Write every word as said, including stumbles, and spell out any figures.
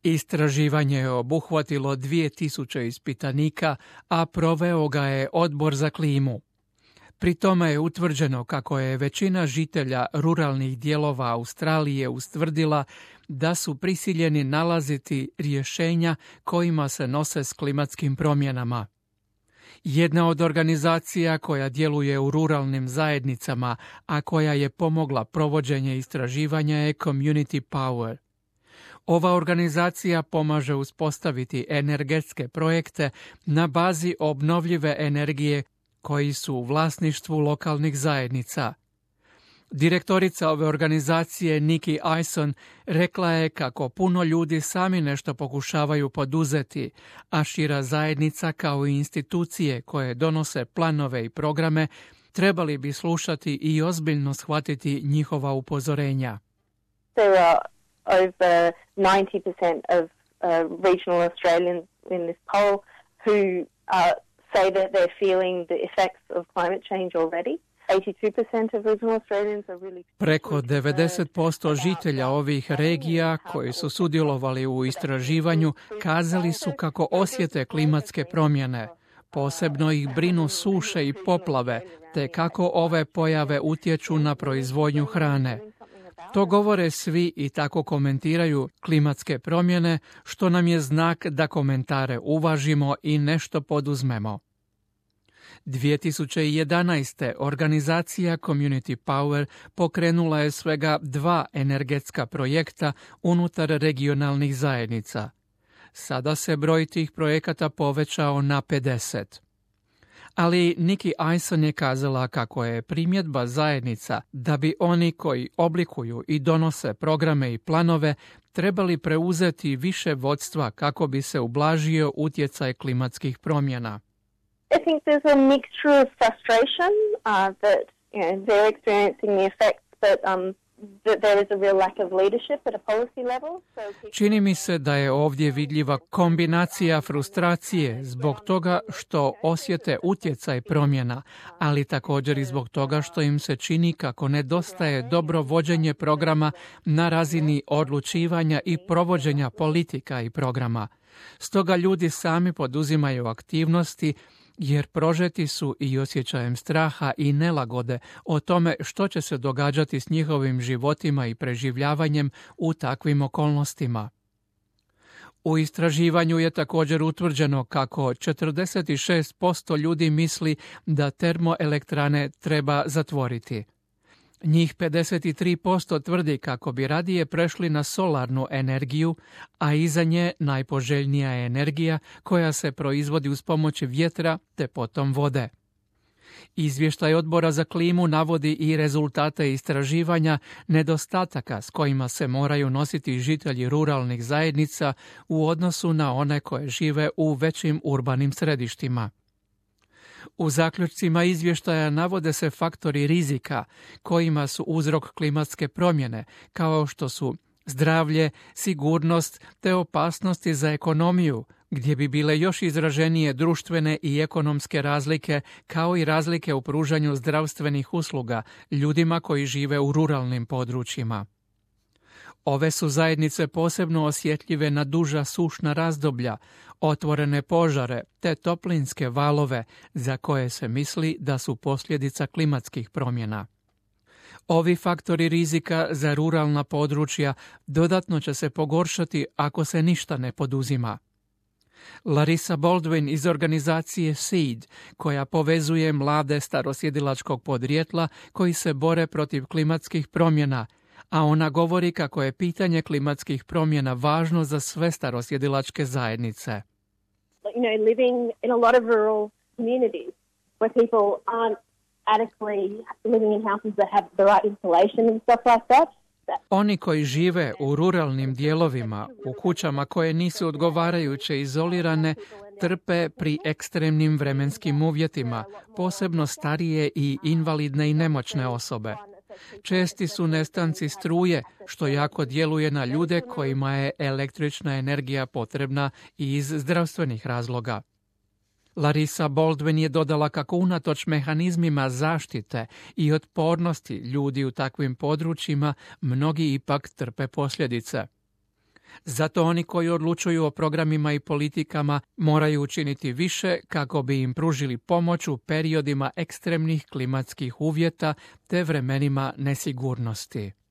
Istraživanje je obuhvatilo dvije tisuće ispitanika, a proveo ga je Odbor za klimu. Pri tome je utvrđeno kako je većina žitelja ruralnih dijelova Australije ustvrdila da su prisiljeni nalaziti rješenja kojima se nose s klimatskim promjenama. Jedna od organizacija koja djeluje u ruralnim zajednicama, a koja je pomogla provođenje istraživanja je Community Power. Ova organizacija pomaže uspostaviti energetske projekte na bazi obnovljive energije koji su u vlasništvu lokalnih zajednica. Direktorica ove organizacije Nikki Eisen rekla je kako puno ljudi sami nešto pokušavaju poduzeti, a šira zajednica kao i institucije koje donose planove i programe trebali bi slušati i ozbiljno shvatiti njihova upozorenja. There are over ninety percent of uh, regional Australians in this poll who uh, say that they're feeling the effects of climate change already. Preko devedeset posto žitelja ovih regija koji su sudjelovali u istraživanju kazali su kako osjete klimatske promjene. Posebno ih brinu suše i poplave, te kako ove pojave utječu na proizvodnju hrane. To govore svi i tako komentiraju klimatske promjene, što nam je znak da komentare uvažimo i nešto poduzmemo. dvije tisuće jedanaeste. organizacija Community Power pokrenula je svega dva energetska projekta unutar regionalnih zajednica. Sada se broj tih projekata povećao na pedeset. Ali Nikki Eisen je kazala kako je primjedba zajednica da bi oni koji oblikuju i donose programe i planove trebali preuzeti više vodstva kako bi se ublažio utjecaj klimatskih promjena. I think there's a mixture of frustration uh, that you know they're experiencing the effects, but um, that there is a real lack of leadership at a policy level. So Čini mi se da je ovdje vidljiva kombinacija frustracije zbog toga što osjete utjecaj promjena, ali također i zbog toga što im se čini kako nedostaje dobro vođenje programa na razini odlučivanja i provođenja politika i programa. Stoga ljudi sami poduzimaju aktivnosti jer prožeti su i osjećajem straha i nelagode o tome što će se događati s njihovim životima i preživljavanjem u takvim okolnostima. U istraživanju je također utvrđeno kako četrdeset šest posto ljudi misli da termoelektrane treba zatvoriti. Njih pedeset tri posto tvrdi kako bi radije prešli na solarnu energiju, a iza nje najpoželjnija je energija koja se proizvodi uz pomoć vjetra te potom vode. Izvještaj Odbora za klimu navodi i rezultate istraživanja nedostataka s kojima se moraju nositi žitelji ruralnih zajednica u odnosu na one koje žive u većim urbanim središtima. U zaključcima izvještaja navode se faktori rizika kojima su uzrok klimatske promjene, kao što su zdravlje, sigurnost te opasnosti za ekonomiju, gdje bi bile još izraženije društvene i ekonomske razlike, kao i razlike u pružanju zdravstvenih usluga ljudima koji žive u ruralnim područjima. Ove su zajednice posebno osjetljive na duža sušna razdoblja, otvorene požare te toplinske valove za koje se misli da su posljedica klimatskih promjena. Ovi faktori rizika za ruralna područja dodatno će se pogoršati ako se ništa ne poduzima. Larissa Baldwin iz organizacije Seed, koja povezuje mlade starosjedilačkog podrijetla koji se bore protiv klimatskih promjena, a ona govori kako je pitanje klimatskih promjena važno za sve starosjedilačke zajednice. You know, living in a lot of rural communities where people aren't adequately living in houses that have the right insulation and stuff like that. Oni koji žive u ruralnim dijelovima, u kućama koje nisu odgovarajuće izolirane, trpe pri ekstremnim vremenskim uvjetima, posebno starije i invalidne i nemoćne osobe. Česti su nestanci struje, što jako djeluje na ljude kojima je električna energija potrebna i iz zdravstvenih razloga. Larissa Baldwin je dodala kako unatoč mehanizmima zaštite i otpornosti ljudi u takvim područjima mnogi ipak trpe posljedice. Zato oni koji odlučuju o programima i politikama moraju učiniti više kako bi im pružili pomoć u periodima ekstremnih klimatskih uvjeta te vremenima nesigurnosti.